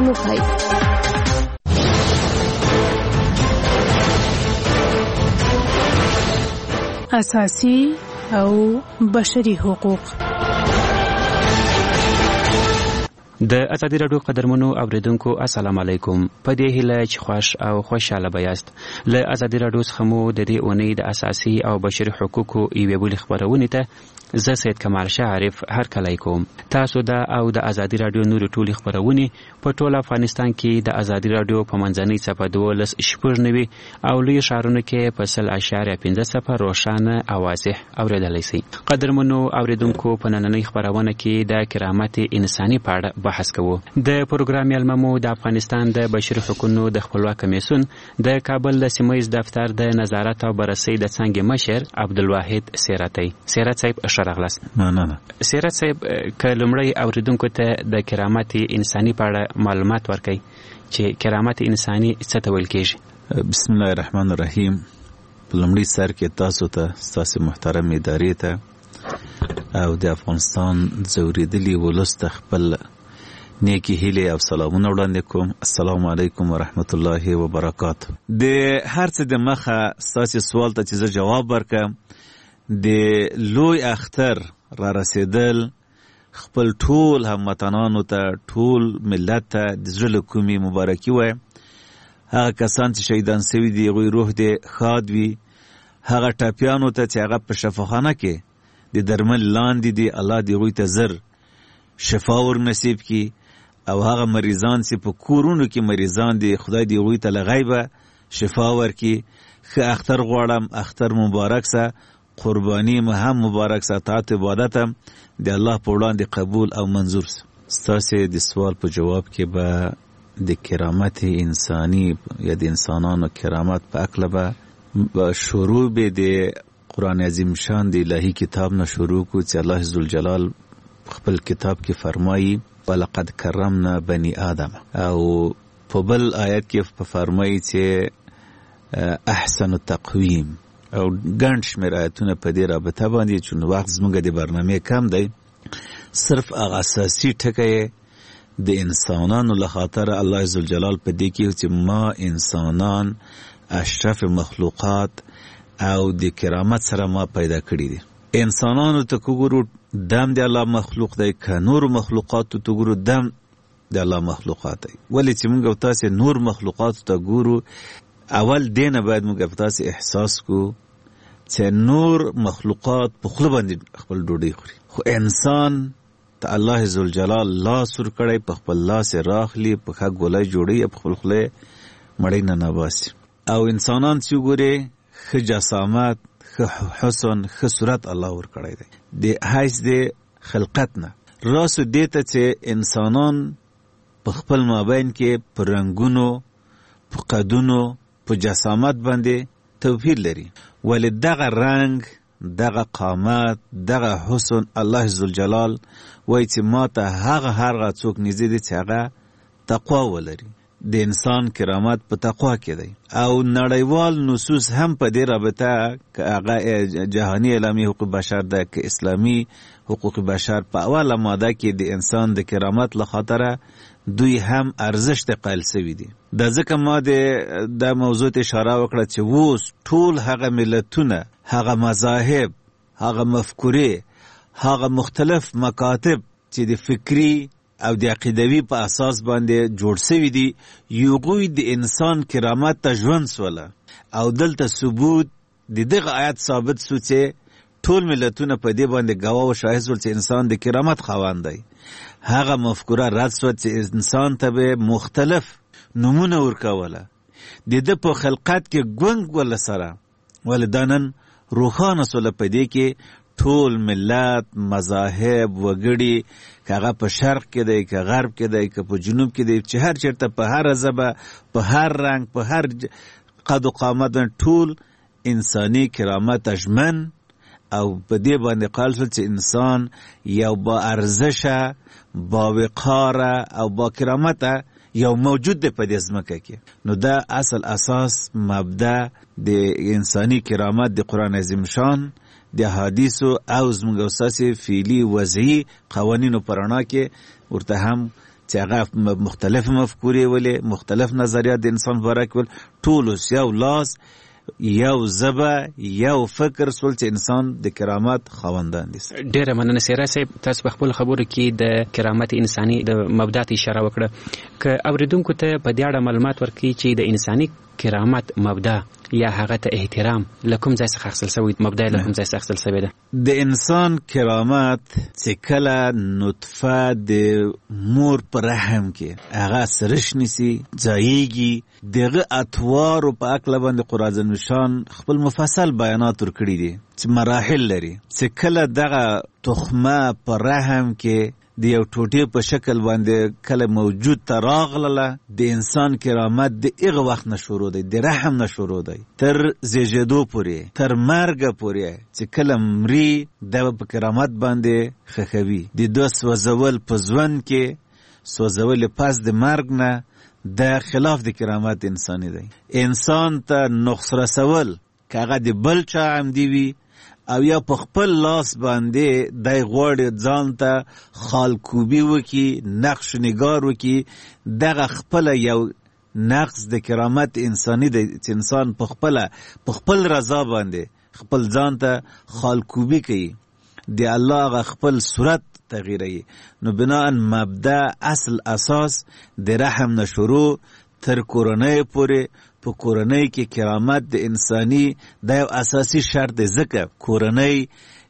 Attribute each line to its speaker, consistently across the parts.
Speaker 1: حقونو پای. اساسي او بشري حقوق.
Speaker 2: د ازادي راډیو قدرمنو اوریدونکو السلام علیکم. په دې هیله چې خوښ او خوشاله بیاست. له ازادي راډیو څخه مو د دې اونۍ د اساسي او بشري حقوقو یوې بلې خپرونې ته زه سید کمال شاه عارف هرکلی کوم. تاسو دا او د ازادي راډیو نورې ټولې خپرونې په ټول افغانستان کې د ازادي راډیو په منځنۍ صفحه 12.9 او لوی ښارونو کې په 100.15 روښانه او واضح اوریدلی شئ. قدرمنو اوریدونکو په نننۍ خپرونه کې د کرامت انساني په اړه بحث کوو. د پروګرام یلممو د افغانستان د بشري حقوقو د خپلواک کمیسیون د کابل د سیمه‌ییز دفتر د نظارت او بررسۍ د څانګې مشر عبدالواحد سیرتی. سیرت صاحب اشراغلاست.
Speaker 3: نه
Speaker 2: سیرت صاحب که لومړی اوریدونکو ته د کرامت انساني په اړه معلومات ورکړئ چې کرامت انساني څه ته ویل کېږي.
Speaker 3: بسم الله الرحمن الرحیم. په لومړي سر کې تاسو ته ستاسو محترم ادارې ته او د افغانستان ځورېدلي ولس ته خپل نیکی هیله او سلامونه وړاندې کوم. السلام علیکم ورحمت الله وبرکاته. د هر څه د مخه ستاسو سوال ته چې زه جواب ورکړم، د لوی اختر را رسیدل خپل ټول هموطنانو ته، ټول ملت ته د زړه کومې مبارکي وایم. هغه کسان چې شهیدان شوي دي هغوی روح دې ښاد وي. هغه ټپیانو ته چې هغه په شفاخانه کې د درمل لاندې دي، الله دې هغوی ته زر شفا ور نصیب کړي. او هغه مریضان چې په کورونو کې مریضان دي، خدای دې هغوی ته له غیبه شفا ورکړي. ښه اختر غواړم، اختر مبارک سه، قربانی هم مبارک سه، طاعت عبادت هم د الله په وړاندې قبول او منظور سه. ستاسې د سوال په جواب کې به د کرامت انسانی یا د انسانانو کرامت په اکله به شروع به د قرآن عظیم شان د الهی کتاب نه شروع کو چې الله ذوالجلال خپل کتاب کې فرمایي ولقد کرمنا بني آدم، او په بل آیت کې فرمایي چې احسن التقویم، او ګڼ شمېر آیتونه په دې رابطه باندې چې وخت زموږ د برنامې کم دی. صرف هغه اساسي ټکی د انسانانو له خاطر الله ذوالجلال په دې کې چې ما انسانان اشرف مخلوقات او د کرامت سره ما پیدا کړی دي. انسانانو ته وګورو دم د الله مخلوق دی، که نور مخلوقاتو ته وګورو دم د الله مخلوقات دی. ولې چې موږ تاسې نور مخلوقاتو ته ګورو، اول دینه باید موږ تاسې احساس کو چې نور مخلوقات په خوله باندې خپل ډوډۍ خوري، خو انسان ته الله ذوالجلال لاس ورکړی، په خپل لاس راخلي، په ښه ګولۍ جوړوي، په خپل خوله مړۍ نه نباسي. او انسانان چې وګورې ښه جسامت، ښه حسن، ښه صورت الله ورکړی دی د حیث د خلقت نه. راسو دې ته چې انسانان په خپل مابین کې په رنګونو، په قدونو، په جسامت باندې توپیر لري، ولی دغه رنگ، دغه قامت، دغه حسن الله ذوالجلال وایي چې ما ته هغه څوک نږدې دی چې هغه تقوا ولري. د انسان کرامت په تقوا کې دی. او نړیوال نصوص هم په دې رابطه که هغه جهانی اعلامیه حقوق بشر ده که اسلامی حقوق بشر په اوله ماده کې د انسان د کرامت له خاطره دوی هم ارزش قائل شوي دي. د ځکه ما د موضوع ته اشاره وکړه چې اوس ټول هغه ملتونه، هغه مذاهب، هغه مفکورې، هغه مختلف مکاتب چې د فکری او د عقیدوي په اساس باندې جوړ شوي دي، یوغوی د انسان کرامت ته ژوند سوله. او دلته ثبوت د دغه آیت ثابت سو چې ټول ملتونه په دې باندې گواه او شاهد ول چې انسان د کرامت خاوند دی. هغه مفکوره رد سو چې انسان ته به مختلف نمونه ورکوله، د ده په خلقت کې ګونګ ول سره ولدانن روخانه سوله په دې کې ټول ملت، مذاهب، وګړي، که هغه په شرق کې دی، که غرب کې دی، که په جنوب کې دی، چې هر چېرته په هر ژبه، په هر رنګ، په هر قد و قامت ټول انساني کرامت ژمن. او په دې باندې قال شو چې انسان یو با ارزشه، با وقاره او با کرامته یو موجود دی په دې ځمکه کې. نو دا اصل اساس مبدا د انساني کرامت د قرآن عظیم شان، د حدیثو او زموږ اساسي فعلی وضعي قوانینو پرانا کې ورته هم چې هغه مختلف مفکورې ولې مختلف نظریات د انسان باره کې ول ټول یو لاس یو زبه یو فکر سول چې انسان د کرامت خاوندان دي.
Speaker 2: ډیره مننه سیرا صاحب، تاسو په خپل خبرو کې د کرامت انساني د مبدأ اشاره وکړه. که اوریدونکو ته په دې اړه معلومات ورکړي چې د انساني کرامت مبدأ یا هغه ته احترام لکم ځای څخه اخیستل شوی، مبدأ لکم ځای څخه اخیستل شوی ده.
Speaker 3: د انسان کرامت چې کله نطفه د مور په رحم کې هغه سرش نیسي ځایږي، دغه اطوارو په عقل باندې قرآن نشان خپل مفصل بیانات ورکړي دي چې مراحل لري. چې کله دغه تخمه په رحم کې د یو ټوټې په شکل باندې کله موجود ته راغله، د انسان کرامت د هغه وخت نه شروع دی، د رحم نه شروع دی تر زیږېدو پورې، تر مرګه پورې چې کله مري د په کرامت باندې خښوي. د دوه سوځول په ژوند کې سوځول پس د مرګ نه د خلاف د کرامت انساني دی. انسان ته نقص رسول که هغه د بل چا عمدي وي او یا په خپل لاس باندې دای غوړ ځان ته خالکوبي وکي، نقش نگار وکي، دغه خپل یو نقص د کرامت انساني دی چې انسان په خپل رضا باندې خپل ځان ته خالکوبي کوي، د الله غ خپل صورت تغییروي. نو بناء مبدأ اصل اساس د رحم نه شروع تر کورنۍ پورې. په کورنۍ کې کرامت د انساني د یو اساسي شرط دی، ځکه کورنۍ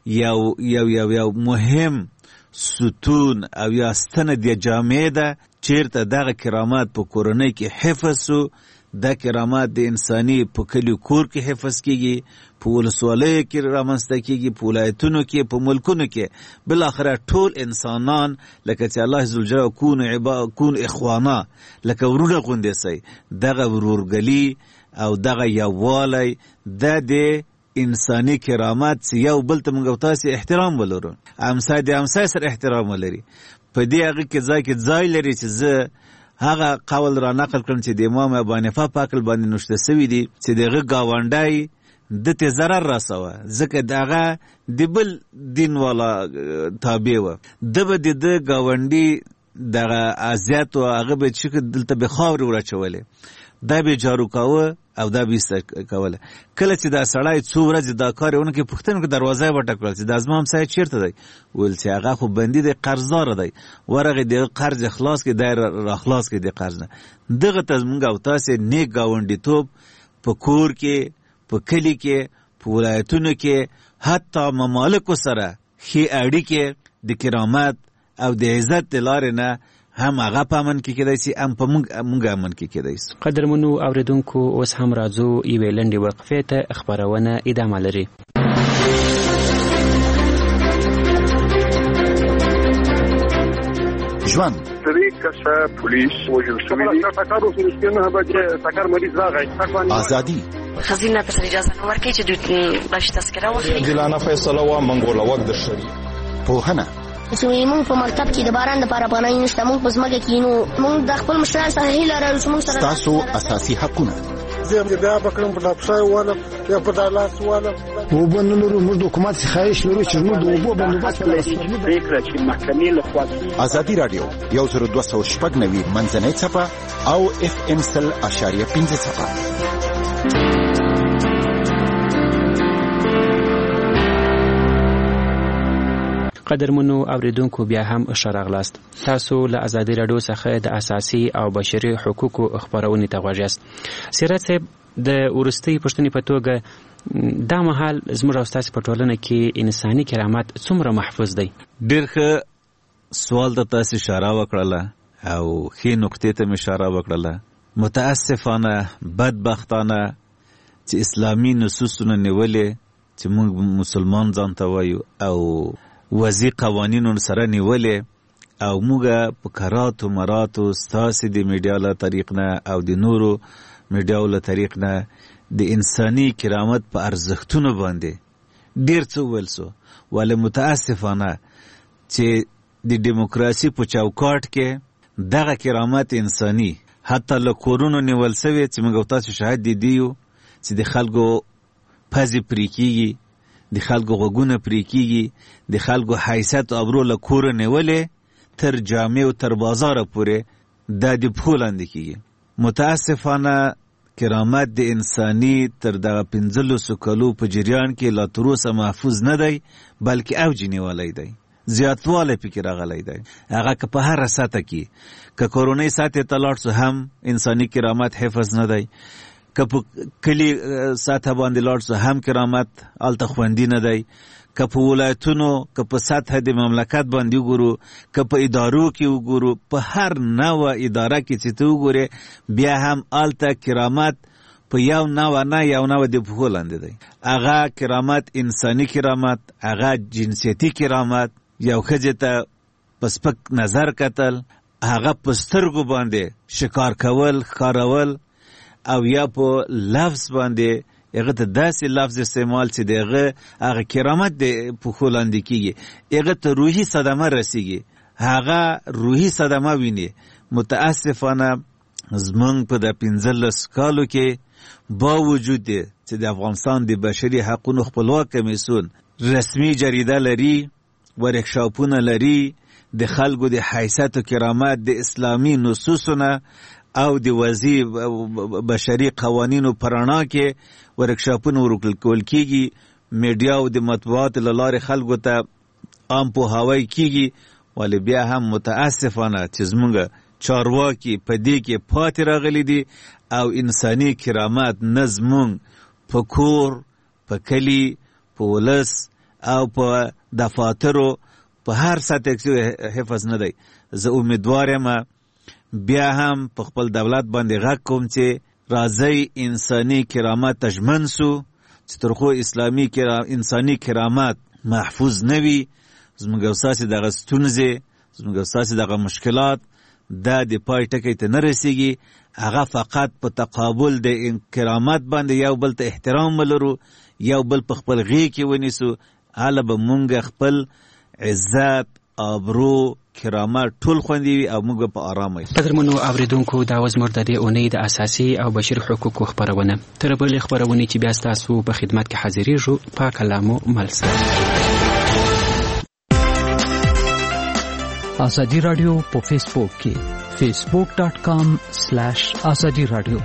Speaker 3: یو مهم ستون او یا ستنه د جامعې ده. چیرته دغه کرامت په کورنۍ کې حفظ سو، د کرامت د انساني په کلیو کور کې حفظ کیږي، په ولسوالیو کې رامنځته کیږي، په ولایتونو کې، په ملکونو کې. بالاخره ټول انسانان لکه چې الله عزوجل کون اخوانا لکه ورونه غوندې سي، دغه ورورګلي او دغه یووالی د انساني کرامت چې یو بل ته موږ تاسو احترام ولرو، امسا د امسا سره احترام ولري. په دې هغه کې ځای لري چې زه هغه قول را نقل کړم چې د امام ابو حنیفه په عقل باندې نشته سوی دي چې دغه گاونډای د ته ضرر رسوه، ځکه دغه د بل دین والا تابع و، د گاونډي دغه اذیت او هغه به چې دلته به خاور ورچولې، دا به جارو کاوه او دا به کوله. کله چې دا سړی څو ورځې دا کار ونه کې پښتنو کې دروازه وټکول چې د ازمام صاحب چیرته دی، ول چې هغه خو بندي دی، قرضدار دی، ورغه د قرض خلاص کې دای را خلاص کې د قرض نه. دغه تزمنګ او تاسو نیک گاونډي توپ په کور کې، په کلی کې، په ولایتونو کې، حتی ممالک سره خې اړیکې د کرامت او د عزت لارې نه هم هغه په امن کې کېدای شي، هم په موږ امن کې کېدای شي.
Speaker 2: قدرمنو اوریدونکو، اوس هم راځو یوې لنډې وقفې ته، خپرونه ادامه لري.
Speaker 4: ژوند
Speaker 5: پولیس وژل شوی
Speaker 4: ازادي
Speaker 6: خزینه تر اجازه نه ورکړي چې دوی بشي تذکره واخلي.
Speaker 5: دلانه فیصله وا منګوله وخت د شری
Speaker 4: پوهنه
Speaker 7: موږ په مکتب کې د باران لپاره پناه نشته، موږ په ځمکه کې نو موږ د خپل مشرانو سره هیله لرو چې موږ سره
Speaker 4: تاسو اساسي حقونه
Speaker 8: زه بیا بکرم په لپسای واله یا په دالاس واله
Speaker 9: او بنلو موږ د حکومت خواهش لرو چې موږ د اوبو بندوبست
Speaker 5: فکر چې محکمې له خوا
Speaker 4: ازادي رادیو 1290 منځنۍ صفه او FM 100.5 صفه.
Speaker 2: قدرمنو اوریدونکو، بیا هم ښه راغلاست. تاسو له ازادي راډیو څخه د اساسي او بشري حقوقو خبرونې ته غوږ یاست. سیرت صاحب، د وروستۍ پوښتنې په توګه دا مهال زموږ او ستاسو په ټولنه کې انساني کرامت څومره محفوظ دی؟
Speaker 3: ډېر ښه سوال ته تاسو اشاره وکړله او ښې نقطې ته مې اشاره وکړله. متاسفانه بدبختانه چې اسلامي نصوصونه نیولې چې موږ مسلمان ځان ته وایو او وضعي قوانینو سره نیولې او موږ په کراتو مراتو ستاسې د میډیا له طریق نه او د نورو میډیاو له طریق نه د انساني کرامت په ارزښتونو باندې ډېر څه وویل سو، ولې متاسفانه چې د دیموکراسي په چوکاټ کې دغه کرامت انساني حتی له کورونو نیول سوی چې موږ تاسو شاهد دیو چې د خلکو پزې پرې کېږي، د خلکو غوږونه پرې کېږي، د خلکو حیثیت او ابرو له کوره نیولې تر جامع او تر بازار پورې د دې پولاند کیږي. متاسفانه کرامت د انساني تر دغه 15 کلو په جریان کې لا تر اوسه محفوظ نه دی، بلکې اوج نیولی دی، زیاتوالی پکې راغلی دی. هغه که په هره سطحه کې که کورنۍ سطحې ته لاړ شو هم انساني کرامت حفظ نه دی، که په کلي سطحه باندې لاړ شو هم کرامت هلته خوندي نه دی، که په ولایتونو که په سطحه د مملکت باندې وګورو، که په ادارو کې وګورو، په هر نوع اداره کې چې ته وګورې بیا هم هلته کرامت په یو نوع نه یو نوع د پښو لاندې دی. هغه کرامت انساني کرامت، هغه جنسیتي کرامت، یو ښځې ته په سپک نظر کتل، هغه په سترګو باندې شکار کول، ښکارول، او یا په لفظ باندې هغه ته داسې لفظ استعمال چې د هغه کرامت د پښو لاندې کېږي، هغه ته روحي صدمه رسېږي، هغه روحي صدمه ویني. متاسفانه زمونږ په د 15 کالو کې باوجود دی چې د افغانستان د بشري حقونو خپلواک کمیسیون رسمي جریده لري، ورکشاپونه لري، د خلکو د حیثیت و کرامت د اسلامي نصوصونه او د وضعي بشري قوانینو په رڼا کې ورکشاپونه ورکول کېږي، میډیا او د مطبوعاتو له لارې خلکو ته عام پوهاوی کېږي. ولې بیا هم متاسفانه چې زموږ چارواکي په دې کې پاتې راغلي دي او انساني کرامت نه زموږ په کور، په کلي، په ولس او په دفاترو په هر سطح کې حفظ نه دی. زه امیدوار یم بیا هم په خپل دولت باندې غږ کوم چې راځئ انساني کرامت ته ژمن سو، چې تر څو انساني کرامت محفوظ نه وي، زموږ او ستاسې دغه ستونزې، زموږ او ستاسې دغه مشکلات دا د پای ټکی ته نه رسېږي. هغه فقط په تقابل د کرامت باندې یو بل ته احترام ولرو، یو بل په خپل غېږ کې ونیسو، هله به مونږ خپل عزت، آبرو، کرامت ټول خوندي وي او موږ په آرامه یو.
Speaker 2: قدرمنو اوریدونکو، دا و زموږ د دې اونۍ د اساسي او بشري حقوقو خپرونه. تر بلې خپرونې چې بیا ستاسو په خدمت کې حاضرېږو، په کلامو مل سره.
Speaker 10: ازادي رادیو په فیسبوک کې facebook.com/azadi radio.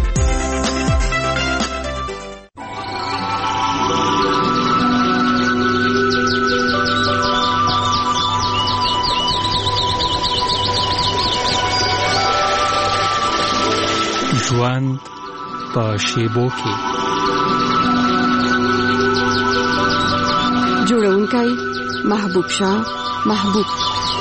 Speaker 11: ژوند په شیبو کې.
Speaker 12: جوړونکی محبوب شاه محبوب.